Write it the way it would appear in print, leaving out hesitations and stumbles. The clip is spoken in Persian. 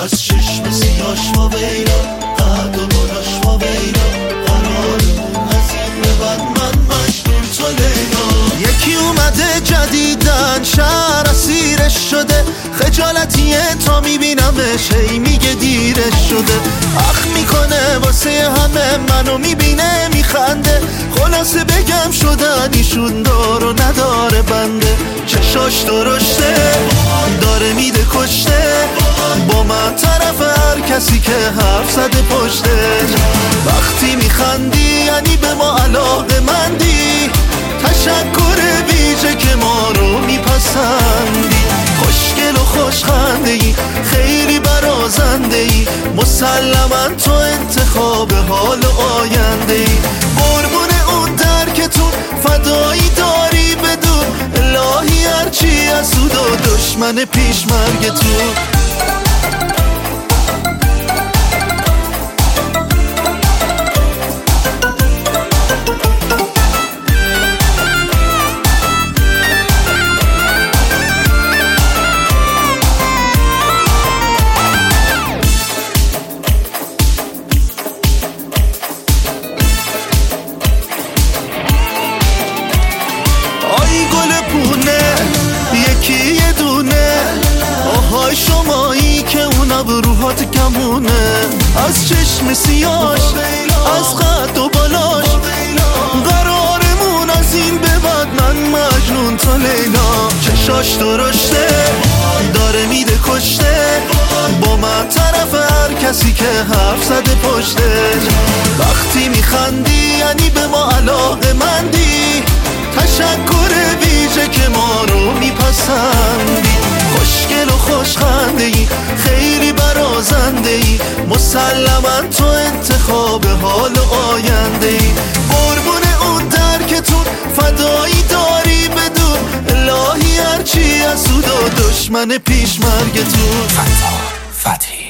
از چشم سیاش و ویلا، قد و بلاش و ویلا، قرارمون از این به بعد من مجنون تو لیلا. یکی اومده جدیدن شهر اسیرش شده، خجالتیه تا میبینمش هی میگه دیرش شده. اخ میکنه واسه همه منو میبینه میخنده، خلاصه بگم شدن ایشون دار و نداره بنده. چشاش درشته داره میده کشته، با من طرف هر کسی که حرف زده پشتش. وقتی میخندی یعنی به ما علاقه مندی، تشکر ویژه که ما رو میپسندی. خوشگل و خوشخنده ای، خیلی برازنده ای، مسلما تو انتخاب حال و آینده ای. قربون اون درکتون فدایی داری بدون، الهی هرچی از سود و دشمن پیش مرگتون. یکی یه دونه آهای شمایی که اون ابروهات کمونه، از چشم سیاش از قد و بالاش، قرارمون از این به بعد من مجنون تا لیلا. چشاش درشته داره میده کشته، با من طرف هر کسی که حرف زده پشتش. وقتی میخندی یعنی به ما علاقه مندی، تشکر ویژه که ما رو میپسندی. خوشگل و خوشخنده ای، خیلی برازنده ای، مسلما تو انتخاب حال و آینده ای. قربون اون درکتون فدایی داری بدون، الهی هرچی از سود و دشمن پیش مرگتون. فتحی